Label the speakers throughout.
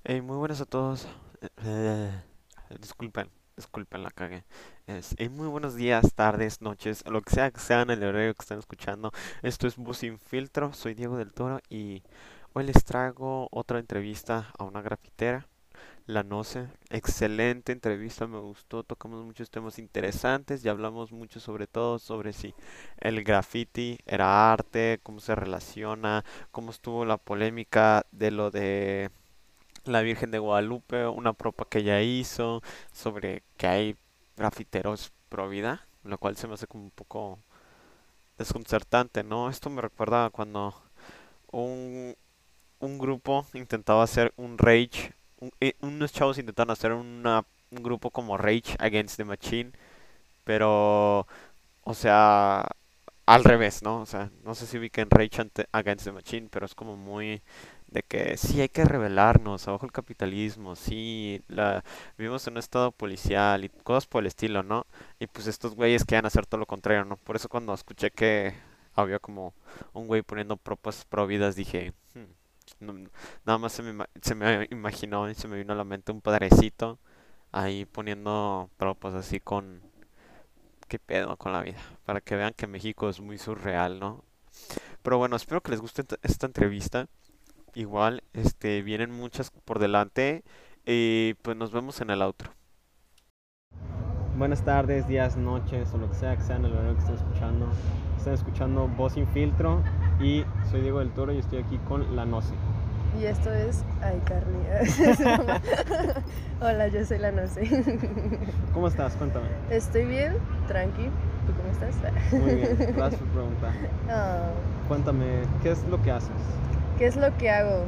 Speaker 1: Muy buenas a todos. Eh, disculpen, la cagué. Muy buenos días, tardes, noches, lo que sea en el horario que estén escuchando. Esto es Bus Sin Filtro, soy Diego del Toro y hoy les traigo otra entrevista a una grafitera, la Noce. Excelente entrevista, me gustó, tocamos muchos temas interesantes y hablamos mucho sobre todo sobre si el graffiti era arte, cómo se relaciona, cómo estuvo la polémica de lo de la Virgen de Guadalupe, una propa que ella hizo sobre que hay grafiteros pro vida, lo cual se me hace como un poco desconcertante, ¿no? Esto me recuerda a cuando un, un grupo intentaba hacer un rage, unos chavos intentaron hacer un grupo como Rage Against the Machine, pero, o sea, al revés, ¿no? O sea, no sé si ubiquen Against the Machine, pero es como muy de que sí hay que rebelarnos abajo el capitalismo, sí, vivimos en un estado policial y cosas por el estilo, ¿no? Y pues estos güeyes quieren hacer todo lo contrario, ¿no? Por eso cuando escuché que había como un güey poniendo propas prohibidas dije, nada más se me imaginó y se me vino a la mente un padrecito ahí poniendo propas así con qué pedo con la vida, para que vean que México es muy surreal, ¿no? Pero bueno, espero que les guste esta entrevista. Igual, vienen muchas por delante y pues nos vemos en el outro. Buenas tardes, días, noches o lo que sea en el horario que estén escuchando. Están escuchando Voz Sin Filtro y soy Diego del Toro y estoy aquí con la Noce.
Speaker 2: Y esto es iCarly. Es broma. Hola, yo soy la Noce.
Speaker 1: ¿Cómo estás? Cuéntame.
Speaker 2: Estoy bien, tranqui. ¿Tú cómo estás?
Speaker 1: Muy bien, gracias por preguntar.
Speaker 2: Ah,
Speaker 1: Cuéntame, ¿qué es lo que haces?
Speaker 2: ¿qué es lo que hago?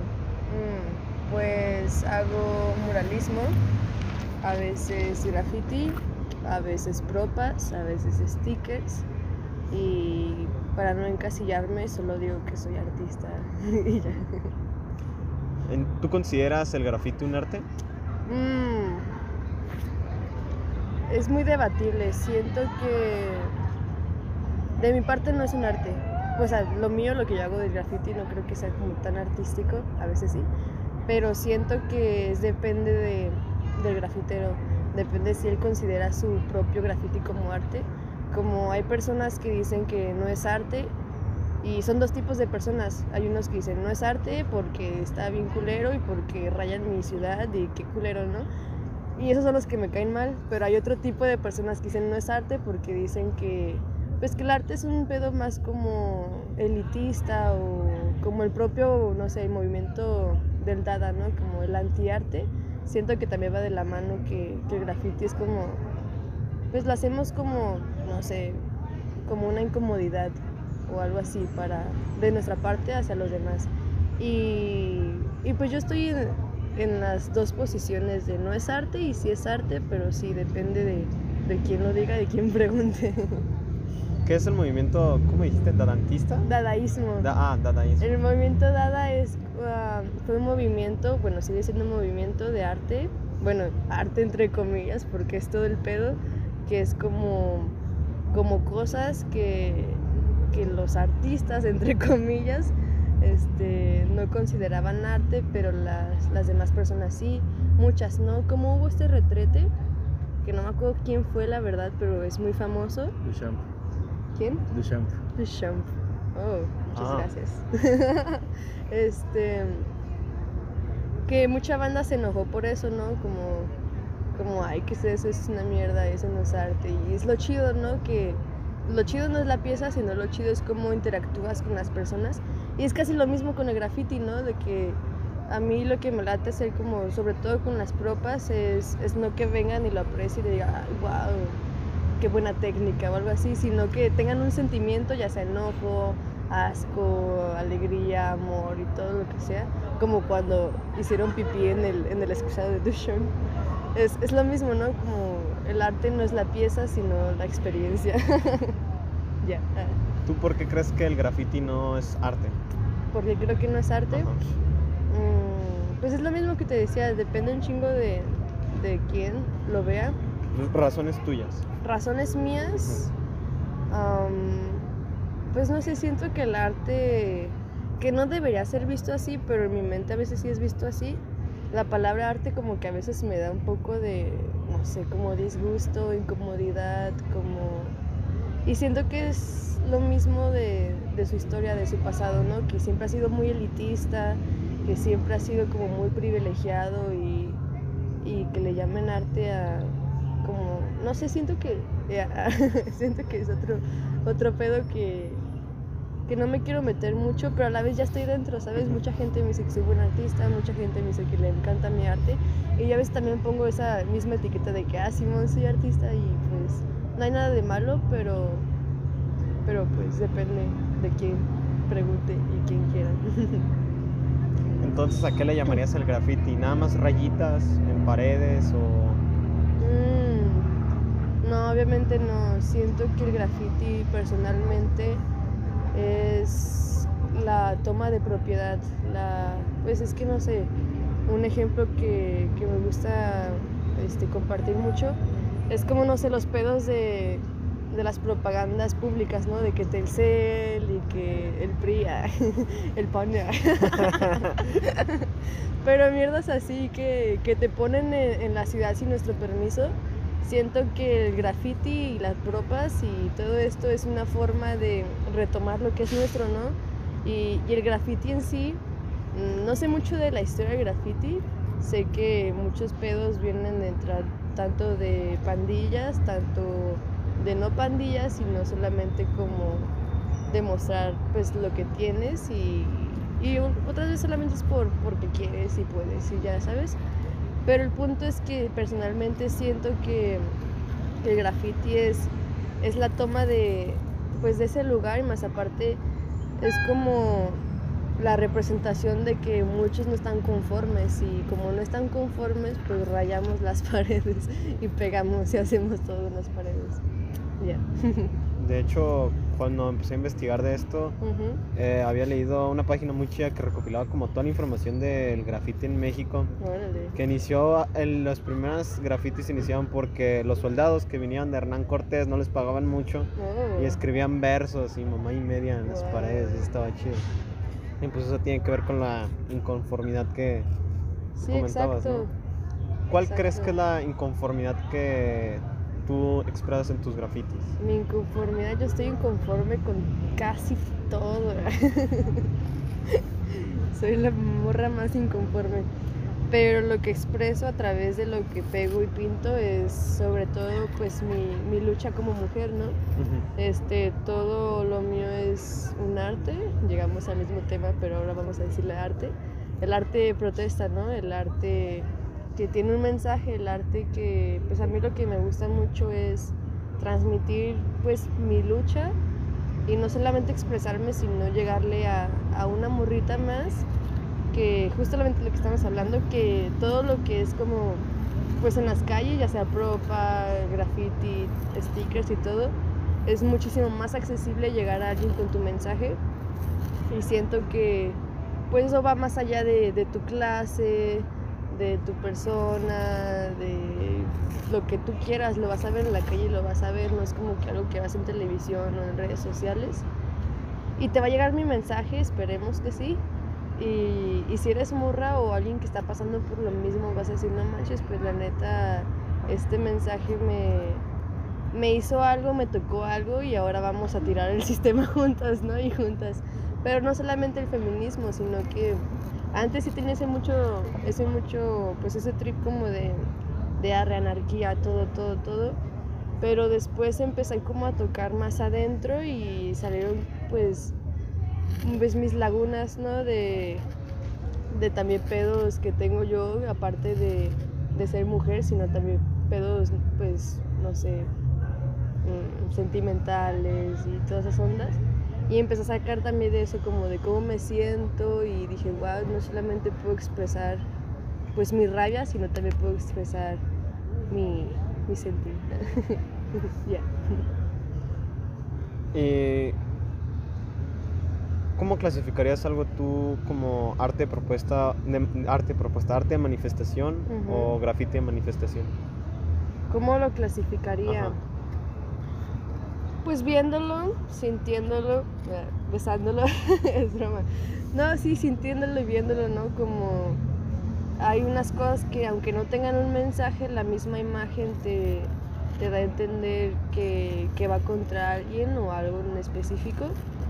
Speaker 2: Pues hago muralismo, a veces graffiti, a veces propas, a veces stickers. Y para no encasillarme, solo digo que soy artista y ya.
Speaker 1: ¿Tú consideras el grafiti un arte?
Speaker 2: Mm, es muy debatible. Siento que de mi parte no es un arte. Pues lo mío, lo que yo hago del graffiti, no creo que sea como tan artístico, a veces sí. Pero siento que depende del grafitero. Depende si él considera su propio graffiti como arte. Como hay personas que dicen que no es arte. Y son dos tipos de personas. Hay unos que dicen no es arte porque está bien culero y porque rayan mi ciudad y qué culero, ¿no? Y esos son los que me caen mal. Pero hay otro tipo de personas que dicen no es arte porque dicen que pues que el arte es un pedo más como elitista o como el propio, no sé, el movimiento del Dada, ¿no? Como el antiarte. Siento que también va de la mano que el graffiti es como, pues lo hacemos como, no sé, como una incomodidad o algo así de nuestra parte hacia los demás. Y pues yo estoy en las dos posiciones de no es arte y sí es arte, pero sí depende de quién lo diga, de quién pregunte.
Speaker 1: ¿Qué es el movimiento, cómo dijiste, dadantista?
Speaker 2: Dadaísmo.
Speaker 1: Dadaísmo.
Speaker 2: El movimiento Dada fue un movimiento, bueno, sigue siendo un movimiento de arte, bueno, arte entre comillas, porque es todo el pedo, que es como cosas que los artistas, entre comillas, no consideraban arte, pero las demás personas sí, muchas no. Como hubo este retrete, que no me acuerdo quién fue la verdad, pero es muy famoso.
Speaker 3: Duchamp.
Speaker 2: ¿Quién?
Speaker 3: Duchamp.
Speaker 2: Duchamp. Oh, muchas gracias. Que mucha banda se enojó por eso, ¿no? Como ay, que eso es una mierda, eso no es arte. Y es lo chido, ¿no? Que lo chido no es la pieza, sino lo chido es cómo interactúas con las personas. Y es casi lo mismo con el graffiti, ¿no? De que a mí lo que me late hacer como, sobre todo con las propas, es no que vengan y lo aprecien y digan, ay, wow, qué buena técnica o algo así, sino que tengan un sentimiento, ya sea enojo, asco, alegría, amor y todo lo que sea, como cuando hicieron pipí en el excusado de Duchamp. Es lo mismo, ¿no? Como el arte no es la pieza, sino la experiencia. Ya.
Speaker 1: ¿Tú por qué crees que el graffiti no es arte?
Speaker 2: Porque creo que no es arte.
Speaker 1: Ajá.
Speaker 2: Pues es lo mismo que te decía, depende un chingo de quién lo vea.
Speaker 1: Razones tuyas.
Speaker 2: Razones mías, pues no sé, siento que el arte, que no debería ser visto así, pero en mi mente a veces sí es visto así, la palabra arte como que a veces me da un poco de, no sé, como disgusto, incomodidad, como... Y siento que es lo mismo de su historia, de su pasado, ¿no? Que siempre ha sido muy elitista, que siempre ha sido como muy privilegiado y que le llamen arte a como, no sé, siento que siento que es otro pedo que no me quiero meter mucho, pero a la vez ya estoy dentro, ¿sabes?
Speaker 1: Ujú.
Speaker 2: Mucha gente me dice que soy buen artista, mucha gente me dice que le encanta mi arte, y yo a veces también pongo esa misma etiqueta de que, Simón, soy artista, y pues no hay nada de malo, pero pues depende de quién pregunte y quién quiera.
Speaker 3: Entonces, ¿a qué le llamarías el graffiti? ¿Nada más rayitas en paredes o...?
Speaker 2: No, obviamente no. Siento que el graffiti personalmente es la toma de propiedad. Pues es que no sé, un ejemplo que me gusta compartir mucho es como, no sé, los pedos de las propagandas públicas, ¿no? De que Telcel y que el PRI, el PAN. Pero mierdas así que te ponen en la ciudad sin nuestro permiso. Siento que el graffiti y las propas y todo esto es una forma de retomar lo que es nuestro, ¿no? Y el graffiti en sí, no sé mucho de la historia del graffiti. Sé que muchos pedos vienen de entrar tanto de pandillas, tanto de no pandillas, sino solamente como demostrar pues lo que tienes y otras veces solamente es porque quieres y puedes y ya sabes. Pero el punto es que personalmente siento que el graffiti es la toma de pues de ese lugar, y más aparte es como la representación de que muchos no están conformes, y como no están conformes pues rayamos las paredes y pegamos y hacemos todo en las paredes. Ya.
Speaker 3: De hecho, cuando empecé a investigar de esto, había leído una página muy chida que recopilaba como toda la información del graffiti en México.
Speaker 2: Órale.
Speaker 3: Que inició, los primeros grafitis se iniciaban porque los soldados que vinieron de Hernán Cortés no les pagaban mucho y escribían versos y mamá y media en las paredes, y estaba chido. Y pues eso tiene que ver con la inconformidad que
Speaker 2: Sí,
Speaker 3: comentabas,
Speaker 2: exacto.
Speaker 3: ¿no? ¿Cuál crees que es la inconformidad que tú expresas en tus grafitis?
Speaker 2: Mi inconformidad, yo estoy inconforme con casi todo. Soy la morra más inconforme. Pero lo que expreso a través de lo que pego y pinto es sobre todo pues mi lucha como mujer, ¿no? Todo lo mío es un arte. Llegamos al mismo tema, pero ahora vamos a decirle arte. El arte protesta, ¿no? El arte que tiene un mensaje, el arte que pues a mí lo que me gusta mucho es transmitir pues mi lucha, y no solamente expresarme, sino llegarle a una morrita más, que justamente lo que estamos hablando, que todo lo que es como pues en las calles, ya sea propa, graffiti, stickers y todo, es muchísimo más accesible llegar a alguien con tu mensaje. Y siento que pues eso va más allá de tu clase, de tu persona, de lo que tú quieras. Lo vas a ver en la calle y lo vas a ver, no es como que algo que vas en televisión o en redes sociales. Y te va a llegar mi mensaje, esperemos que sí. Y si eres morra o alguien que está pasando por lo mismo, vas a decir, no manches, pues la neta, este mensaje me hizo algo, me tocó algo, y ahora vamos a tirar el sistema juntas, ¿no? Y juntas. Pero no solamente el feminismo, sino que antes sí tenía ese mucho, pues ese trip como de anarquía, todo. Pero después empecé como a tocar más adentro y salieron pues mis lagunas, ¿no? De también pedos que tengo yo, aparte de ser mujer, sino también pedos, pues, no sé, sentimentales y todas esas ondas. Y empecé a sacar también de eso, como de cómo me siento, y dije, wow, no solamente puedo expresar pues mi rabia, sino también puedo expresar mi sentir. Ya.
Speaker 3: ¿Cómo clasificarías algo tú como arte de manifestación o graffiti de manifestación?
Speaker 2: ¿Cómo lo clasificaría?
Speaker 3: Ajá.
Speaker 2: Pues viéndolo, sintiéndolo, besándolo, es broma. No, sí, sintiéndolo y viéndolo, ¿no? Como hay unas cosas que aunque no tengan un mensaje, la misma imagen te da a entender que va contra alguien o algo en específico.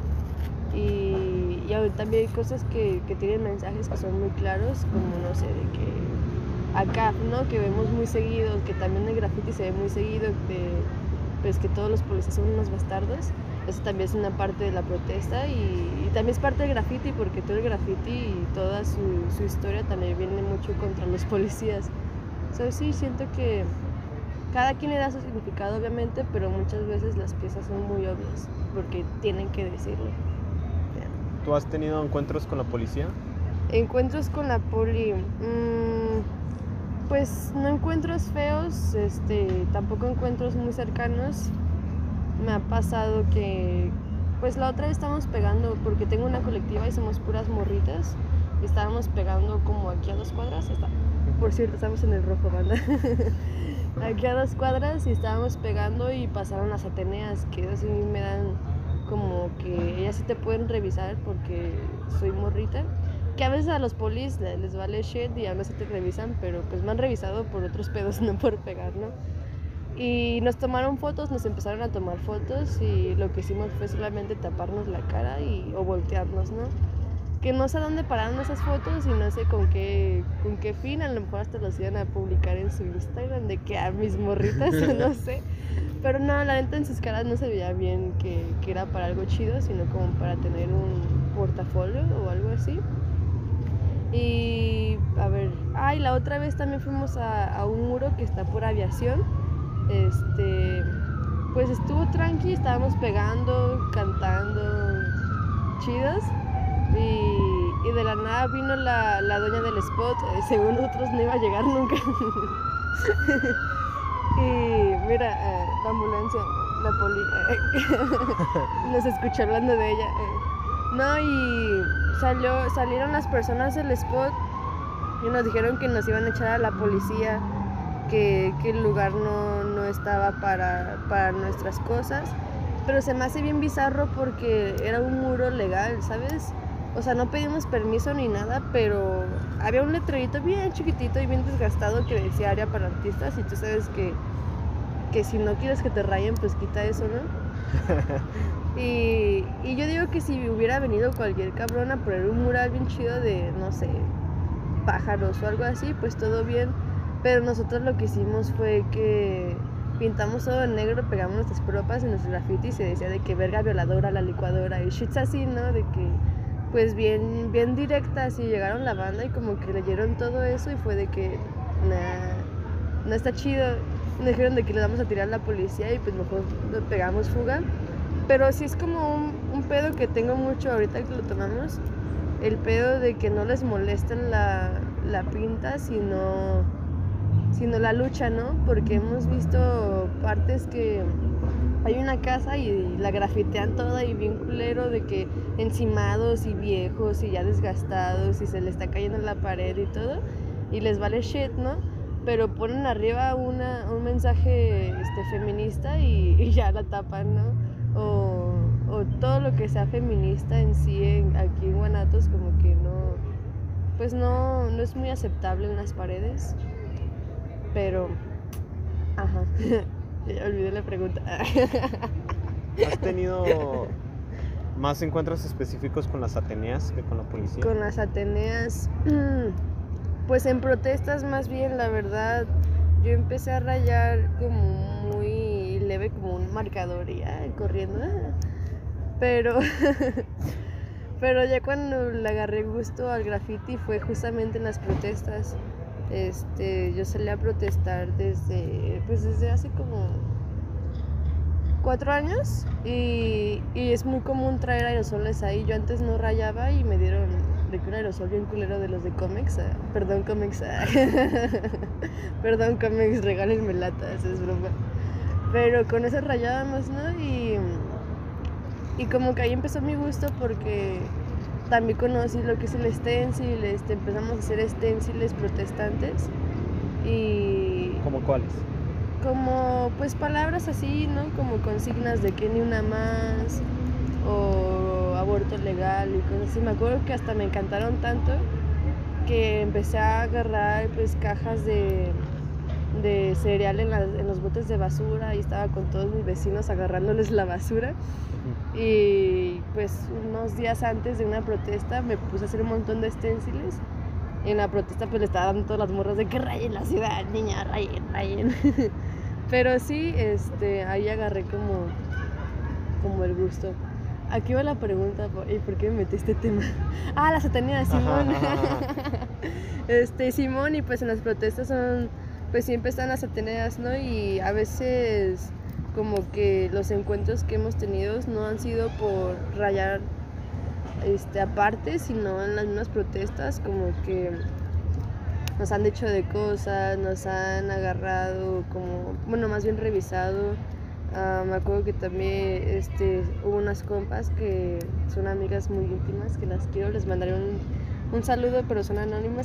Speaker 2: Y también hay cosas que tienen mensajes que son muy claros, como no sé, de que acá, ¿no? Que vemos muy seguido, que también el graffiti se ve muy seguido, pues que todos los policías son unos bastardos. Eso también es una parte de la protesta y también es parte del graffiti, porque todo el graffiti y toda su historia también viene mucho contra los policías. Sí, siento que cada quien le da su significado, obviamente, pero muchas veces las piezas son muy obvias porque tienen que decirlo.
Speaker 3: ¿Tú has tenido encuentros con la policía?
Speaker 2: Encuentros con la poli, pues no encuentros feos, tampoco encuentros muy cercanos. Me ha pasado que, pues la otra vez estábamos pegando, porque tengo una colectiva y somos puras morritas, y estábamos pegando como aquí a 2 cuadras, por cierto, estamos en el rojo, banda. Aquí a 2 cuadras y estábamos pegando y pasaron las Ateneas, que así me dan como que ellas sí te pueden revisar porque soy morrita, que a veces a los polis les vale shit y aún así te revisan, pero pues me han revisado por otros pedos, no por pegar, ¿no? Y nos tomaron fotos, nos empezaron a tomar fotos y lo que hicimos fue solamente taparnos la cara o voltearnos, ¿no? Que no sé a dónde pararon esas fotos y no sé con qué fin, a lo mejor hasta los iban a publicar en su Instagram de que a mis morritas, no sé. Pero no, la neta en sus caras no se veía bien que era para algo chido, sino como para tener un portafolio o algo así. Y a ver, y la otra vez también fuimos a un muro que está por Aviación. Pues estuvo tranqui, estábamos pegando, cantando, chidos. Y de la nada vino la dueña del spot, según nosotros no iba a llegar nunca. Y mira, la ambulancia, la poli, nos escuchó hablando de ella. No, y salieron las personas del spot y nos dijeron que nos iban a echar a la policía, que el lugar no estaba para nuestras cosas. Pero se me hace bien bizarro porque era un muro legal, ¿sabes? O sea, no pedimos permiso ni nada, pero había un letrerito bien chiquitito y bien desgastado que decía área para artistas, y tú sabes que si no quieres que te rayen, pues quita eso, ¿no? Y yo digo que si hubiera venido cualquier cabrón a poner un mural bien chido de, no sé, pájaros o algo así, pues todo bien. Pero nosotros lo que hicimos fue que pintamos todo en negro, pegamos nuestras propas en nuestro graffiti y se decía de que verga violadora, la licuadora y shits así, ¿no? De que pues bien directas, y llegaron la banda y como que leyeron todo eso y fue de que no está chido. Nos dijeron de que le vamos a tirar a la policía y pues mejor le pegamos fuga. Pero sí es como un pedo que tengo mucho ahorita que lo tomamos, el pedo de que no les molesten la pinta, sino la lucha, ¿no? Porque hemos visto partes que hay una casa y la grafitean toda y bien culero, de que encimados y viejos y ya desgastados y se le está cayendo en la pared y todo, y les vale shit, ¿no? Pero ponen arriba un mensaje feminista y ya la tapan, ¿no? O todo lo que sea feminista en sí aquí en Guanatos como que no es muy aceptable en las paredes. Pero, ajá, ya olvidé la pregunta.
Speaker 3: ¿Has tenido más encuentros específicos con las Ateneas que con la policía?
Speaker 2: Con las Ateneas, pues en protestas más bien, la verdad, yo empecé a rayar como muy leve, como un marcador y corriendo, pero ya cuando le agarré gusto al graffiti fue justamente en las protestas. Yo salí a protestar desde hace como 4 años y es muy común traer aerosoles ahí. Yo antes no rayaba y me dieron de que un aerosol bien culero de los de Comex. Perdón Comex, perdón Comex, regálenme latas, es broma. Pero con eso rayábamos, ¿no? Y como que ahí empezó mi gusto porque también conocí lo que es el stencil, empezamos a hacer stenciles protestantes y...
Speaker 3: ¿Cómo cuáles?
Speaker 2: Como pues palabras así, ¿no? Como consignas de que ni una más o aborto legal y cosas así. Me acuerdo que hasta me encantaron tanto que empecé a agarrar pues cajas de cereal en los botes de basura y estaba con todos mis vecinos agarrándoles la basura. Y pues unos días antes de una protesta me puse a hacer un montón de esténciles. Y en la protesta pues le estaba dando todas las morras de que rayen la ciudad, niña, rayen. Pero sí, ahí agarré como el gusto. Aquí va la pregunta, ¿y por qué me metí este tema? La satanía de Simón. Simón, y pues en las protestas pues siempre están las ataneas, ¿no? Y a veces como que los encuentros que hemos tenido no han sido por rayar aparte, sino en las mismas protestas, como que nos han dicho de cosas, nos han agarrado, más bien revisado. Me acuerdo que también hubo unas compas que son amigas muy íntimas, que las quiero, les mandaré un saludo, pero son anónimas,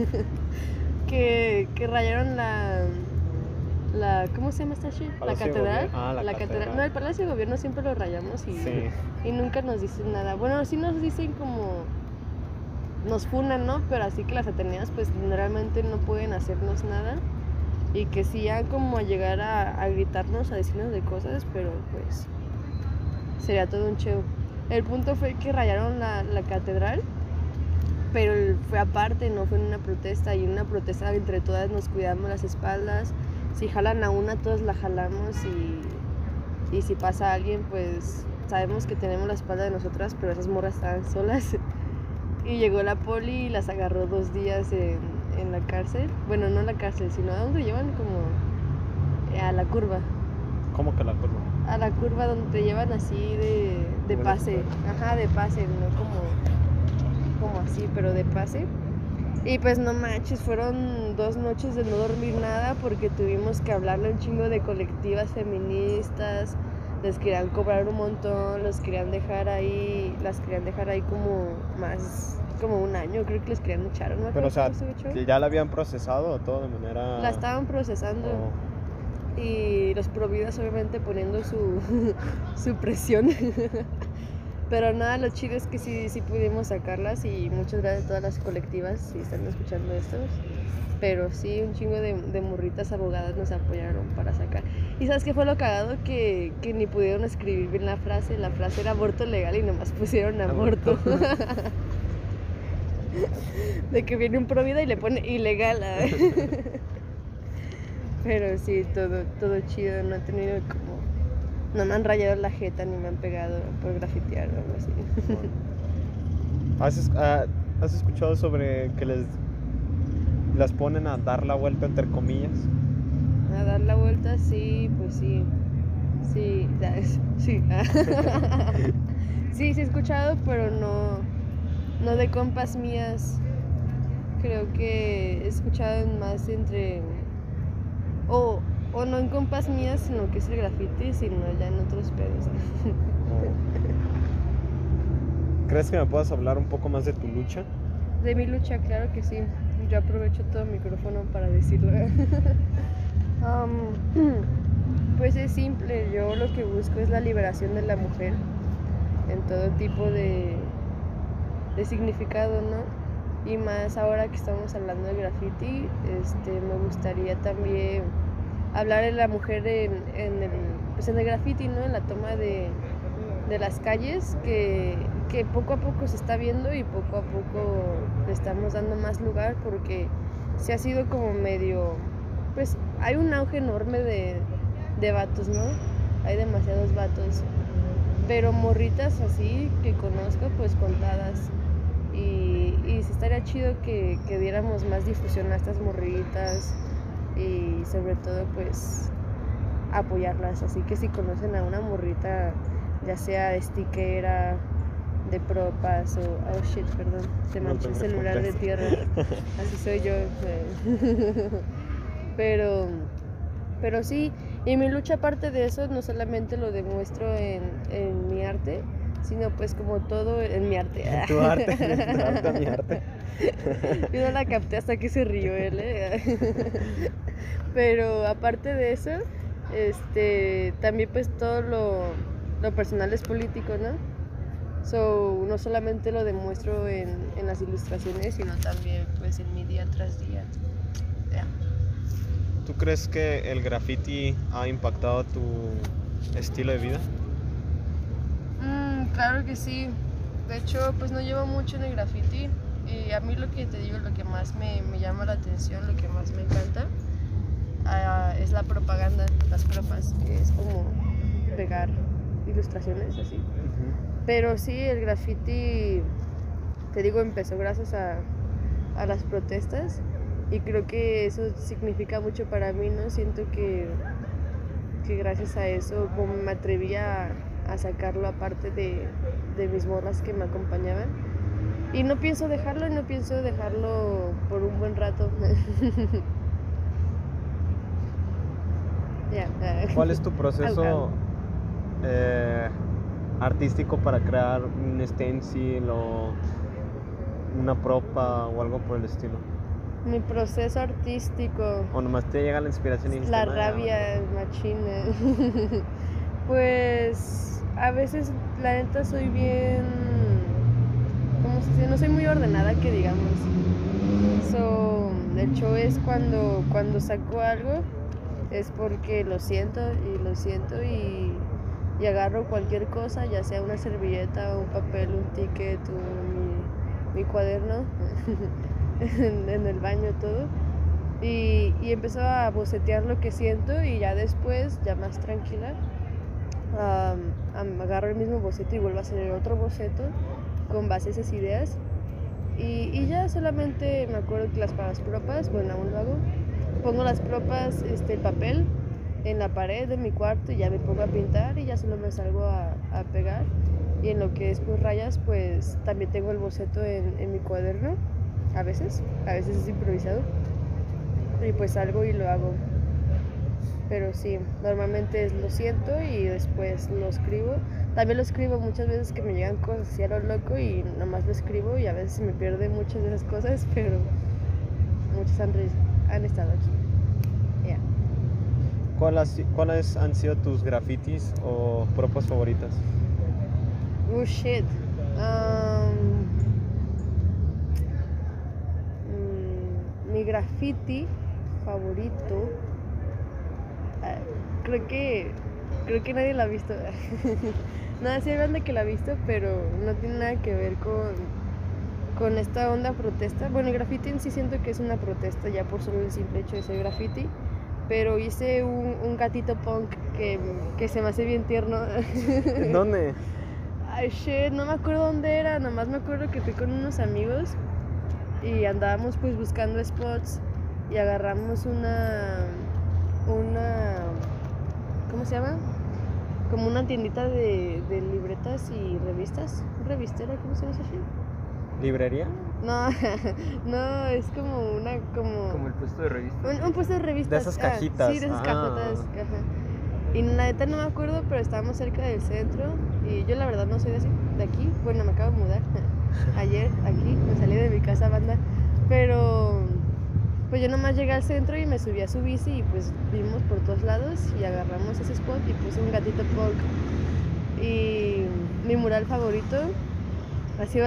Speaker 2: que rayaron la ¿cómo se llama esta shit? La catedral.
Speaker 3: La
Speaker 2: catedral. No, el Palacio de Gobierno siempre lo rayamos y nunca nos dicen nada. Bueno, sí nos dicen como nos funan, ¿no? Pero así que las ateneas pues realmente no pueden hacernos nada. Y que sí han como llegar a gritarnos, a decirnos de cosas, pero pues sería todo un show. El punto fue que rayaron la catedral, pero fue aparte, no fue en una protesta. Y en una protesta entre todas nos cuidamos las espaldas. Si jalan a una, todos la jalamos. Y si pasa alguien, pues sabemos que tenemos la espalda de nosotras, pero esas morras estaban solas. Y llegó la poli y las agarró 2 días en la cárcel. Bueno, no en la cárcel, sino a donde llevan como a la curva.
Speaker 3: ¿Cómo que la curva?
Speaker 2: A la curva donde te llevan así de pase. Ajá, de pase, no como así, pero de pase. Y pues no manches, fueron 2 noches de no dormir nada porque tuvimos que hablarle un chingo de colectivas feministas. Les querían cobrar un montón, las querían dejar ahí como un año, creo que les querían echar, ¿no?
Speaker 3: Pero o sea, ¿ya la habían procesado o todo de manera...?
Speaker 2: La estaban procesando. Y los providas obviamente poniendo su presión. Pero nada, lo chido es que sí pudimos sacarlas y muchas gracias a todas las colectivas si están escuchando esto. Pero sí, un chingo de morritas abogadas nos apoyaron para sacar. ¿Y sabes qué fue lo cagado? Que ni pudieron escribir bien la frase. La frase era aborto legal y nomás pusieron aborto. De que viene un provida y le pone ilegal. Pero sí, todo chido. No he tenido no me han rayado la jeta ni me han pegado por grafitear o algo así.
Speaker 3: ¿Has escuchado sobre que las ponen a dar la vuelta entre comillas?
Speaker 2: A dar la vuelta, sí, pues sí. Sí. Sí, he escuchado, pero no de compas mías. Creo que he escuchado más entre... O no en compas mías, sino que es el graffiti, sino ya en otros pedos.
Speaker 3: ¿Crees que me puedas hablar un poco más de tu lucha?
Speaker 2: De mi lucha, claro que sí. Yo aprovecho todo el micrófono para decirlo. Pues es simple. Yo lo que busco es la liberación de la mujer en todo tipo de significado, ¿no? Y más ahora que estamos hablando de graffiti, me gustaría también hablar de la mujer en el graffiti, ¿no? En la toma de las calles, que poco a poco se está viendo y poco a poco le estamos dando más lugar porque se ha sido como medio, pues hay un auge enorme de vatos, ¿no? Hay demasiados vatos, pero morritas así que conozco pues contadas y sí estaría chido que diéramos más difusión a estas morritas y sobre todo pues apoyarlas, así que si conocen a una morrita ya sea stickera, de propas o shit, perdón, se manchó el celular de tierra, así soy yo, pero sí, y mi lucha aparte de eso no solamente lo demuestro en mi arte, sino pues como todo en mi arte.
Speaker 3: En tu arte, mi arte.
Speaker 2: Yo no la capté hasta que se rió él, Pero aparte de eso, también pues todo lo personal es político, ¿no? So, no solamente lo demuestro en las ilustraciones, sino también pues en mi día tras día. Yeah.
Speaker 3: ¿Tú crees que el graffiti ha impactado tu estilo de vida?
Speaker 2: Claro que sí. De hecho, pues no llevo mucho en el graffiti. Y a mí lo que te digo, lo que más me llama la atención, lo que más me encanta, es la propaganda, las propas, que es como pegar ilustraciones así. Pero sí, el graffiti, te digo, empezó gracias a las protestas y creo que eso significa mucho para mí, ¿no? Siento que gracias a eso como me atreví a sacarlo aparte de mis morras que me acompañaban. Y no pienso dejarlo por un buen rato.
Speaker 3: ¿Cuál es tu proceso artístico para crear un stencil o una propa o algo por el estilo?
Speaker 2: Mi proceso artístico.
Speaker 3: O nomás te llega la inspiración y dijiste,
Speaker 2: La
Speaker 3: "No,
Speaker 2: rabia machina. Pues a veces la neta soy bien, ¿cómo se dice? No soy muy ordenada, que digamos. So, de hecho es cuando saco algo es porque lo siento y agarro cualquier cosa, ya sea una servilleta, un papel, un ticket, mi cuaderno en el baño, todo. Y empiezo a bocetear lo que siento y ya después, ya más tranquila, agarro el mismo boceto y vuelvo a hacer el otro boceto con base a esas ideas. Y ya solamente me acuerdo que para las propas, bueno, aún lo hago, pongo las propas, el papel en la pared de mi cuarto y ya me pongo a pintar y ya solo me salgo a pegar. Y en lo que es pues rayas, pues también tengo el boceto en mi cuaderno, a veces es improvisado. Y pues salgo y lo hago. Pero sí, normalmente lo siento y después lo escribo. También lo escribo muchas veces que me llegan cosas así a lo loco y nomás lo escribo y a veces se me pierden muchas de esas cosas, pero muchas han estado aquí. Yeah.
Speaker 3: ¿Cuáles han sido tus grafitis o propas favoritas?
Speaker 2: Oh shit. Mi graffiti favorito, creo que nadie la ha visto. Nada, sí hay banda que la ha visto, pero no tiene nada que ver con esta onda protesta. Bueno, el graffiti en sí siento que es una protesta ya por solo el simple hecho de ser graffiti, pero hice un gatito punk que se me hace bien tierno.
Speaker 3: ¿En dónde?
Speaker 2: Ay, shit, no me acuerdo dónde era, nomás me acuerdo que fui con unos amigos y andábamos pues buscando spots y agarramos una ¿cómo se llama? Como una tiendita de libretas y revistas, revistera, ¿cómo se llama eso?
Speaker 3: ¿Librería?
Speaker 2: No, no, es como
Speaker 4: Como el puesto de revistas.
Speaker 2: Un puesto de revistas.
Speaker 3: De esas cajitas.
Speaker 2: Sí, de esas cajotas. Ajá. Y la neta no me acuerdo, pero estábamos cerca del centro y yo la verdad no soy de aquí. Bueno, me acabo de mudar ayer aquí, me salí de mi casa, banda, pero pues yo nomás llegué al centro y me subí a su bici y pues vimos por todos lados y agarramos ese spot y puse un gatito punk. Y mi mural favorito ha sido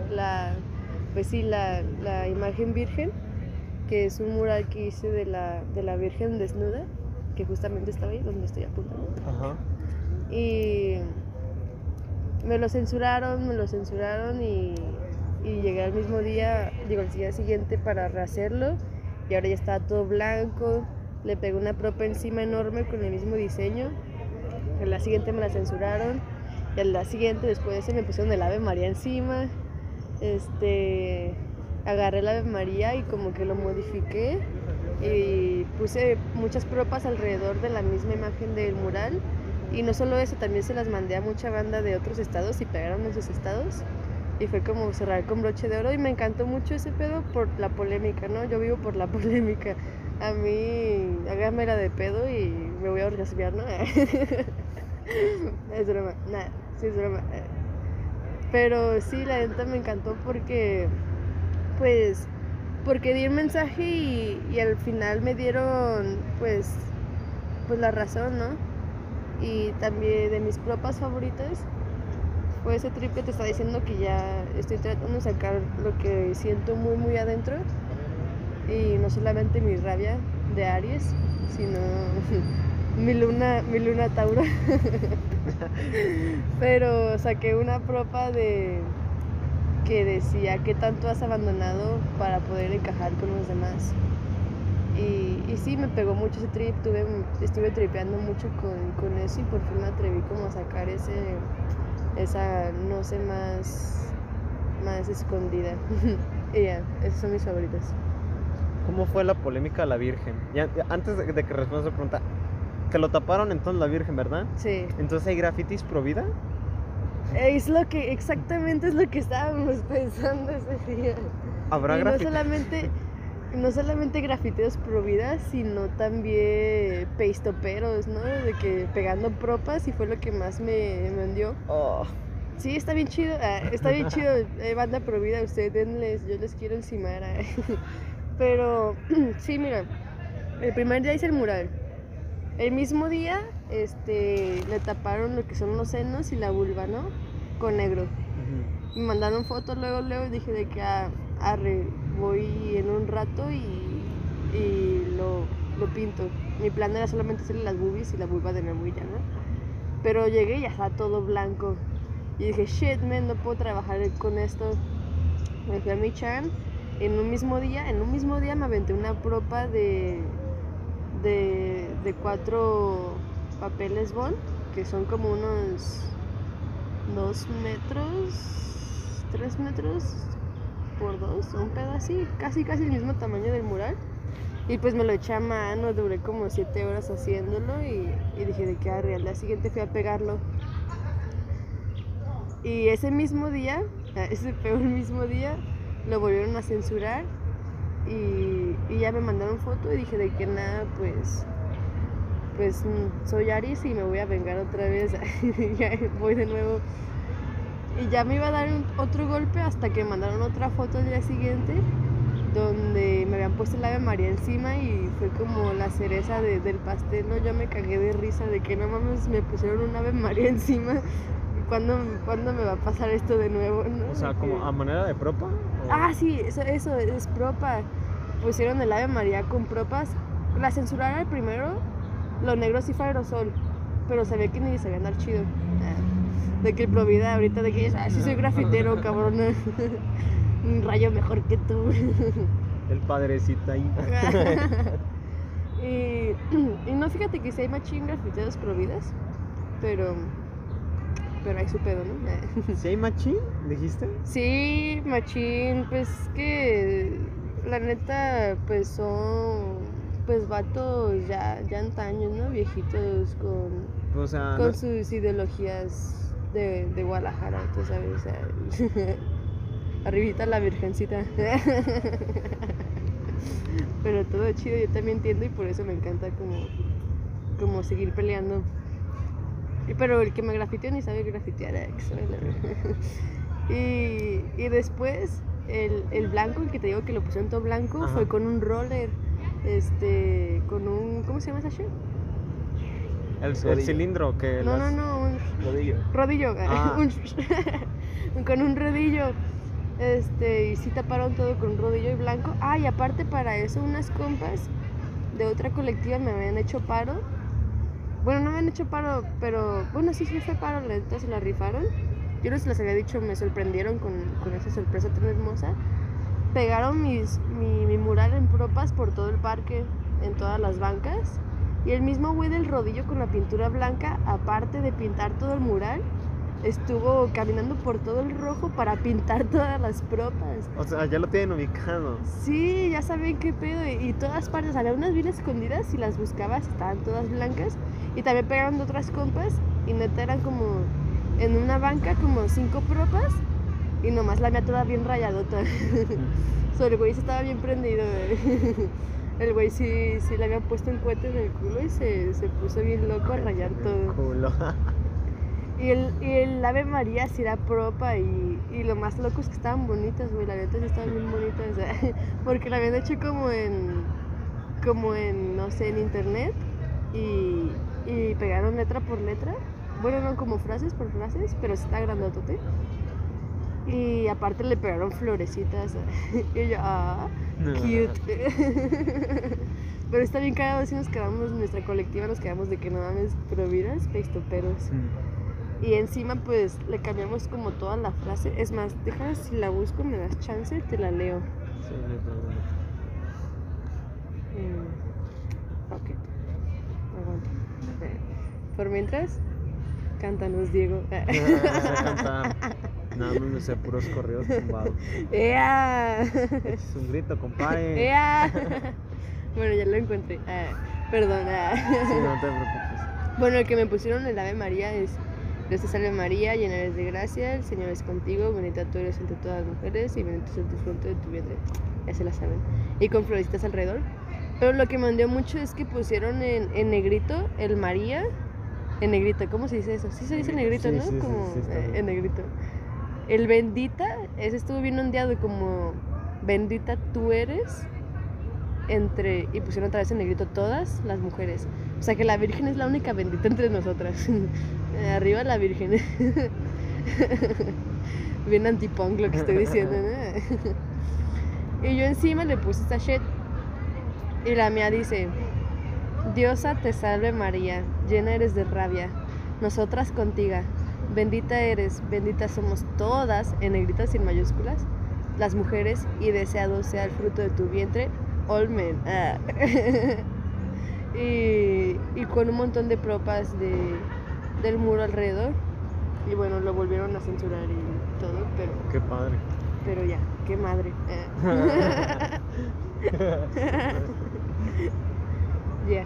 Speaker 2: la imagen virgen, que es un mural que hice de la Virgen desnuda, que justamente estaba ahí donde estoy apuntando.
Speaker 3: Ajá.
Speaker 2: Y me lo censuraron y llegué al mismo día, al día siguiente para rehacerlo y ahora ya está todo blanco. Le pegué una propa encima enorme con el mismo diseño. En la siguiente me la censuraron y en la siguiente, después de ese, me pusieron el Ave María encima. Agarré el Ave María y como que lo modifiqué y puse muchas propas alrededor de la misma imagen del mural. Y no solo eso, también se las mandé a mucha banda de otros estados y pegaron en sus estados. Y fue como cerrar con broche de oro y me encantó mucho ese pedo por la polémica, ¿no? Yo vivo por la polémica. A mí, hágamela de pedo y me voy a orgasmear, ¿no? Es broma, nada, sí es broma. Pero sí, la neta me encantó porque di un mensaje y al final me dieron pues la razón, ¿no? Y también de mis propas favoritas, fue ese trip que te está diciendo que ya estoy tratando de sacar lo que siento muy muy adentro. Y no solamente mi rabia de Aries, sino mi luna Tauro. Pero saqué una propa de que decía qué tanto has abandonado para poder encajar con los demás. Y sí, me pegó mucho ese trip, estuve tripeando mucho con eso y por fin me atreví como a sacar esa no sé más escondida. Y ya, esos son mis favoritos.
Speaker 3: ¿Cómo fue la polémica de la Virgen? Antes de que respondas la pregunta, que lo taparon entonces la Virgen, ¿verdad?
Speaker 2: Sí.
Speaker 3: Entonces hay grafitis pro vida.
Speaker 2: Exactamente es lo que estábamos pensando ese día.
Speaker 3: ¿Habrá
Speaker 2: y
Speaker 3: grafitis?
Speaker 2: no solamente grafiteros pro vida, sino también peistoperos, ¿no? De que pegando propas y fue lo que más me hundió.
Speaker 3: Oh.
Speaker 2: Sí, está bien chido, está bien chido, banda pro vida, ustedes denles, yo les quiero encimar. Pero sí, mira, el primer día hice el mural. El mismo día le taparon lo que son los senos y la vulva, ¿no? Con negro.
Speaker 3: Uh-huh.
Speaker 2: Me mandaron fotos luego y dije de que arre, voy en un rato y lo pinto. Mi plan era solamente hacerle las boobies y la vulva de nuevo y ya, ¿no? Pero llegué y ya está todo blanco. Y dije, shit, man, no puedo trabajar con esto. Me fui a mi chan. En un mismo día me aventé una propa de 4 papeles bond, que son como unos 2 metros, 3 metros por 2, un pedo así, casi el mismo tamaño del mural. Y pues me lo eché a mano, duré como 7 horas haciéndolo y dije de que al día siguiente fui a pegarlo. Y ese mismo día, lo volvieron a censurar y ya me mandaron foto y dije de que nada, pues soy Aries y me voy a vengar otra vez. Ya voy de nuevo. Y ya me iba a dar otro golpe hasta que mandaron otra foto al día siguiente donde me habían puesto el Ave María encima y fue como la cereza del pastel, ¿no? Yo me cagué de risa de que no mames, me pusieron un Ave María encima. ¿Cuándo me va a pasar esto de nuevo, no?
Speaker 3: O sea, como a manera de propa.
Speaker 2: Ah, sí, eso es propa. Pusieron el Ave María con propas. La censuraron al primero, lo negro sí fue aerosol, pero se ve que ni se ve andar chido. De que el Provida ahorita de que sí soy grafitero, cabrón. Un rayo mejor que tú.
Speaker 3: El padrecito ahí.
Speaker 2: y no, fíjate que sí hay machín grafiteros providas, pero hay su pedo, ¿no?
Speaker 3: ¿Sí hay machín? ¿Dijiste?
Speaker 2: Sí, machín, pues que la neta, pues son pues vatos ya antaños, ¿no? Viejitos con sus ideologías de Guadalajara, tú sabes, o sea, arribita la virgencita. Pero todo chido, yo también entiendo y por eso me encanta como seguir peleando. Pero el que me grafiteó ni sabe grafitear. Y después el blanco, el que te digo que lo pusieron todo blanco, ajá, fue con un roller, con un, ¿cómo se llama esa shit?
Speaker 3: El cilindro que
Speaker 2: no, un rodillo. Ah. Con un rodillo. Y sí taparon todo con un rodillo y blanco. Ah, y aparte para eso unas compas de otra colectiva me habían hecho paro. Bueno, no me han hecho paro, pero bueno, sí fue paro, la neta se la rifaron. Yo no se les había dicho, me sorprendieron con esa sorpresa tan hermosa. Pegaron mi mural en propas por todo el parque, en todas las bancas. Y el mismo güey del rodillo con la pintura blanca, aparte de pintar todo el mural, estuvo caminando por todo el rojo para pintar todas las propas.
Speaker 3: O sea, ya lo tienen ubicado.
Speaker 2: Sí, ya saben qué pedo. Y todas partes, había unas bien escondidas, si las buscabas estaban todas blancas. Y también pegaron de otras compas y neta eran como en una banca como 5 propas y nomás la mía toda bien rayadota. So, el güey se estaba bien prendido. El güey sí le había puesto un cohete en el culo y se puso bien loco a rayar todo.
Speaker 3: Culo.
Speaker 2: Y el Ave María sí era propa y lo más loco es que estaban bonitas, güey, la neta sí estaban bien bonitas, o sea, porque la habían hecho como en, no sé, en internet y pegaron letra por letra, bueno, no como frases por frases, pero está grandotote. Y aparte le pegaron florecitas. Y yo, cute. Pero está bien cagado, si nos quedamos, nuestra colectiva nos quedamos de que no mames, pero miras, pestoperos. Y encima pues le cambiamos como toda la frase. Es más, déjame, si la busco, me das chance, te la leo.
Speaker 3: Sí, no hay problema.
Speaker 2: Ok, aguanta. Por mientras, cántanos, Diego.
Speaker 3: No sé cantar. Nada más me sé puros corridos tumbados.
Speaker 2: ¡Ea!
Speaker 3: Es un grito, compadre.
Speaker 2: ¡Ea! Bueno, ya lo encontré. Perdón.
Speaker 3: Sí, no te preocupes.
Speaker 2: Bueno, el que me pusieron el Ave María es: Dios te salve María, llena eres de gracia, el Señor es contigo, bendita tú eres entre todas las mujeres y bendito es el fruto de tu vientre. Ya se la saben. Y con florecitas alrededor. Pero lo que me hundió mucho es que pusieron en negrito el María. En negrito, ¿cómo se dice eso? Sí se dice negrito,
Speaker 3: Sí,
Speaker 2: ¿no?
Speaker 3: sí,
Speaker 2: Como
Speaker 3: sí, está bien.
Speaker 2: en negrito. El bendita, ese estuvo bien ondeado, como bendita tú eres y pusieron otra vez en negrito todas las mujeres. O sea que la Virgen es la única bendita entre nosotras. Arriba la Virgen. Bien antipunk lo que estoy diciendo, ¿no? Y yo encima le puse esta shit. Y la mía dice: Diosa te salve María, llena eres de rabia, nosotras contigo, bendita eres, benditas somos todas, en negritas y en mayúsculas, las mujeres, y deseado sea el fruto de tu vientre, olmen. Y con un montón de propas del muro alrededor. Y bueno, lo volvieron a censurar y todo,
Speaker 3: Qué padre.
Speaker 2: pero ya, qué madre. Ya.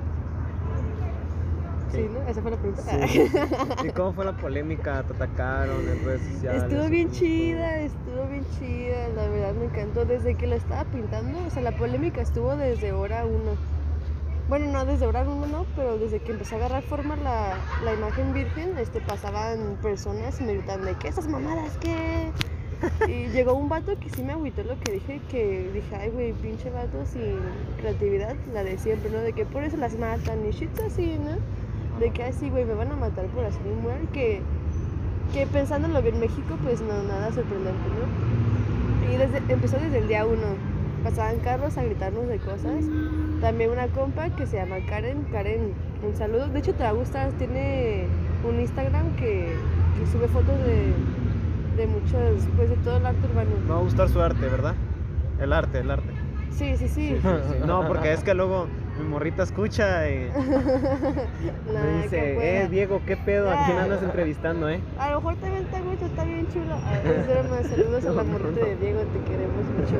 Speaker 2: Sí, ¿no? Esa fue la pregunta.
Speaker 3: Sí. ¿Y cómo fue la polémica? ¿Te atacaron en redes sociales?
Speaker 2: Estuvo bien chida, la verdad me encantó. Desde que la estaba pintando, o sea, la polémica estuvo desde hora 1. Bueno, no desde hora 1, no, pero desde que empezó a agarrar forma la imagen virgen, pasaban personas y me gritaban de: ¿qué esas mamadas? ¿Qué? Y llegó un vato que sí me agüitó lo que dije, ay güey, pinche vato sin creatividad, la de siempre, ¿no? De que por eso las matan y shit así, ¿no? De que así, güey, me van a matar por hacer un muer, que pensándolo bien México, pues no, nada sorprendente, ¿no? Y empezó desde el día 1, pasaban carros a gritarnos de cosas. También una compa que se llama Karen, un saludo, de hecho te va a gustar, tiene un Instagram que sube fotos de muchos, pues de todo el arte urbano.
Speaker 3: Me va a gustar su arte, ¿verdad? El arte.
Speaker 2: Sí.
Speaker 3: No, porque es que luego mi morrita escucha y
Speaker 2: Nah,
Speaker 3: me dice: Diego, ¿qué pedo? ¿A quién andas entrevistando,
Speaker 2: A lo mejor también te gusta, está bien chulo. Es broma, saludos a la morrita de Diego, te queremos mucho.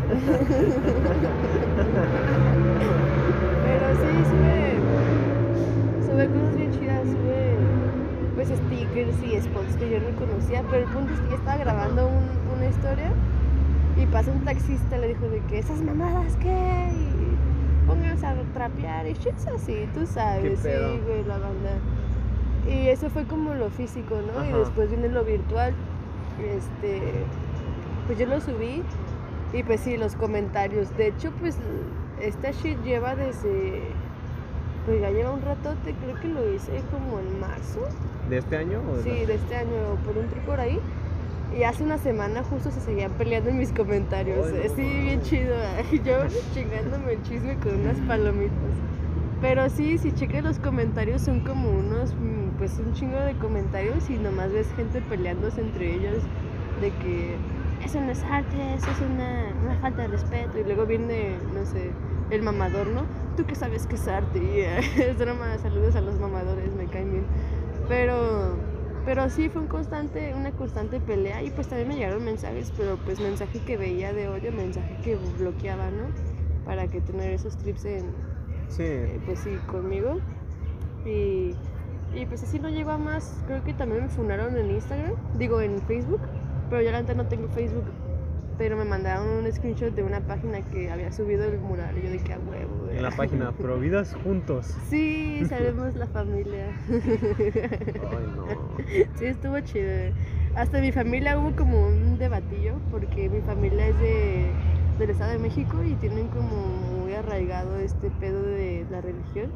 Speaker 2: Pero sí, sube cosas bien chidas, sube pues stickers y spots que yo no conocía, pero el punto es que yo estaba grabando una historia y pasó un taxista, le dijo de que esas mamadas, ¿qué? Y pónganse a trapear y shit así, tú sabes, sí, güey, la banda. Y eso fue como lo físico, ¿no? Ajá. Y después viene lo virtual. Pues yo lo subí y pues sí, los comentarios. De hecho, pues esta shit lleva desde... Pues ya lleva un ratote, creo que lo hice como en marzo.
Speaker 3: ¿De este año?
Speaker 2: Sí, de este año, por un trip por ahí. Y hace una semana justo se seguían peleando en mis comentarios.
Speaker 3: Oh,
Speaker 2: sí, bien chido. Yo chingándome el chisme con unas palomitas. Pero sí, si checas los comentarios son como pues un chingo de comentarios y nomás ves gente peleándose entre ellos de que eso no es arte, eso es una falta de respeto. Y luego viene, no sé, el mamador, ¿no? Tú que sabes que es arte. Y es broma, saludos a los mamadores, me caen bien. Pero sí fue una constante pelea y pues también me llegaron mensajes, pero pues mensaje que veía de odio, mensaje que bloqueaba, ¿no? Para que tener esos trips pues sí, conmigo. Y pues así no llegó a más. Creo que también me funaron en Instagram, en Facebook, pero yo la neta no tengo Facebook. Pero me mandaron un screenshot de una página que había subido el mural y yo de que a huevo.
Speaker 3: En la página Providas Juntos.
Speaker 2: Sí, sabemos la familia.
Speaker 3: Ay, no.
Speaker 2: Sí, estuvo chido. Hasta mi familia hubo como un debatillo porque mi familia es del Estado de México y tienen como muy arraigado este pedo de la religión.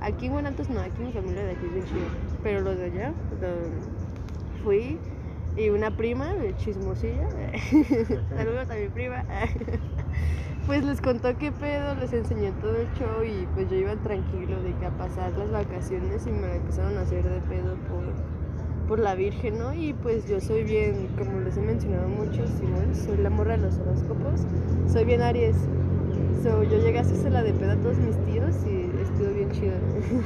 Speaker 2: Aquí en Guanatos no, aquí mi familia de aquí es bien chida. Pero los de allá, fui y una prima, chismosilla, saludos a mi prima, pues les contó qué pedo, les enseñó todo el show y pues yo iba tranquilo de que a pasar las vacaciones y me la empezaron a hacer de pedo por la Virgen, ¿no? Y pues yo soy bien, como les he mencionado mucho, Simón, soy la morra de los horóscopos, soy bien Aries. So, yo llegué a hacerse de pedo a todos mis tíos y estuvo bien chido.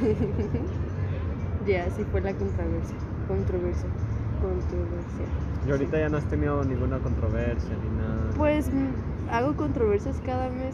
Speaker 2: Ya, así fue la controversia.
Speaker 3: Y ahorita
Speaker 2: Sí.
Speaker 3: ya no has tenido ninguna controversia ni nada.
Speaker 2: Pues hago controversias cada mes.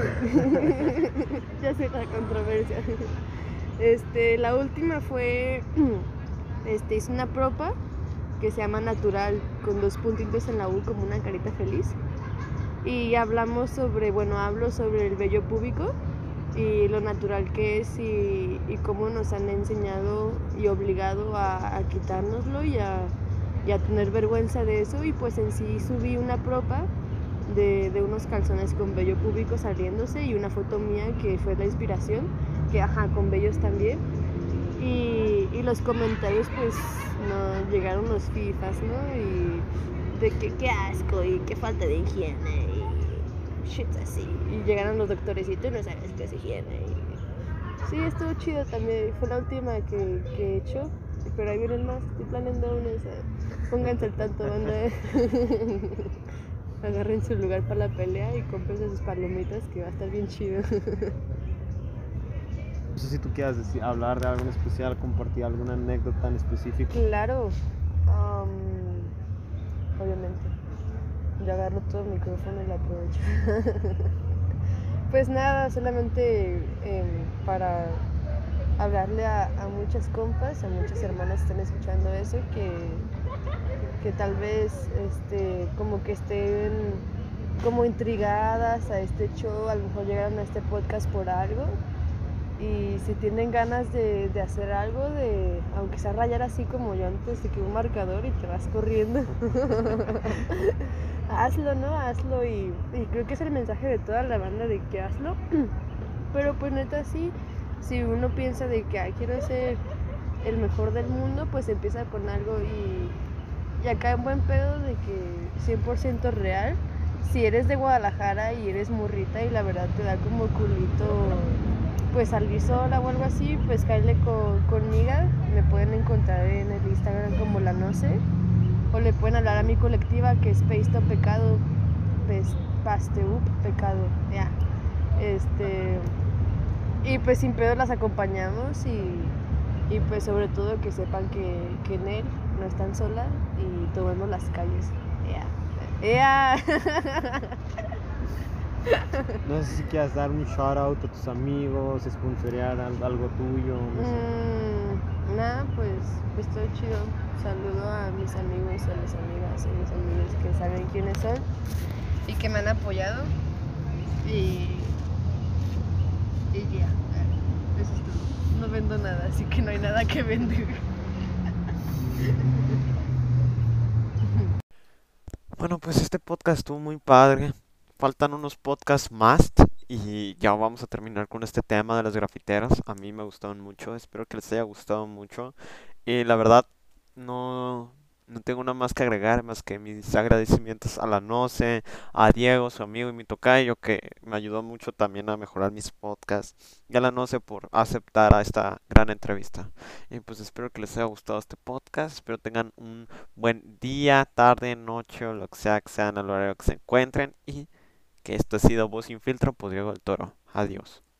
Speaker 2: Ya sé la controversia. La última fue, hice una propa que se llama Natural, con 2 puntitos en la U como una carita feliz. Y hablo sobre el vello púbico y lo natural que es y cómo nos han enseñado y obligado a quitárnoslo y a tener vergüenza de eso. Y pues en sí subí una propa de unos calzones con vello púbico saliéndose y una foto mía que fue la inspiración, que con vellos también. Y los comentarios pues no llegaron los fifas, ¿no? Y de que qué asco y qué falta de higiene y shit así. Y llegaron los doctores y tú no sabes qué es higiene. Sí, estuvo chido también. Fue la última que he hecho. Pero ahí vienen más. Estoy planeando unas. Pónganse al tanto, banda. Agarren su lugar para la pelea y cómprense sus palomitas que va a estar bien chido.
Speaker 3: No sé si tú quieras hablar de algo en especial, compartir alguna anécdota en específico.
Speaker 2: Claro. Obviamente. Yo agarro todo el micrófono y lo aprovecho. Pues nada, solamente para hablarle a muchas compas, a muchas hermanas que están escuchando eso, que tal vez como que estén como intrigadas a este show, a lo mejor llegaron a este podcast por algo. Y si tienen ganas de hacer algo, aunque sea rayar así como yo antes, de que un marcador y te vas corriendo, hazlo, ¿no? Hazlo y creo que es el mensaje de toda la banda de que hazlo. Pero pues neta sí, si uno piensa de que quiero ser el mejor del mundo, pues empieza con algo y acá en buen pedo de que 100% real. Si eres de Guadalajara y eres morrita y la verdad te da como culito pues salir sola o algo así, pues cáele conmigo. Me pueden encontrar en el Instagram como la no sé, o le pueden hablar a mi colectiva que es Peisto Pecado, Pasteup Pecado, ya. Y pues sin pedo las acompañamos y pues sobre todo que sepan que en él no están sola y tomemos las calles. ¡Ea!
Speaker 3: No sé si quieras dar un shout out a tus amigos, sponsorear algo tuyo, no sé.
Speaker 2: Nada, pues todo chido. Saludo a mis amigos, a mis amigas, a mis amigos que saben quiénes son y que me han apoyado. Y ya, eso es todo. No vendo nada, así que no hay nada que vender.
Speaker 1: Bueno, pues este podcast estuvo muy padre. Faltan unos podcasts más y ya vamos a terminar con este tema de las grafiteras. A mí me gustaron mucho, espero que les haya gustado mucho. Y la verdad, no tengo nada más que agregar, más que mis agradecimientos a la Noce, a Diego, su amigo y mi tocayo, que me ayudó mucho también a mejorar mis podcasts, y a la Noce por aceptar a esta gran entrevista. Y pues espero que les haya gustado este podcast, espero tengan un buen día, tarde, noche o lo que sea en el horario que se encuentren, y que esto ha sido Voz Sin Filtro por Diego del Toro. Adiós.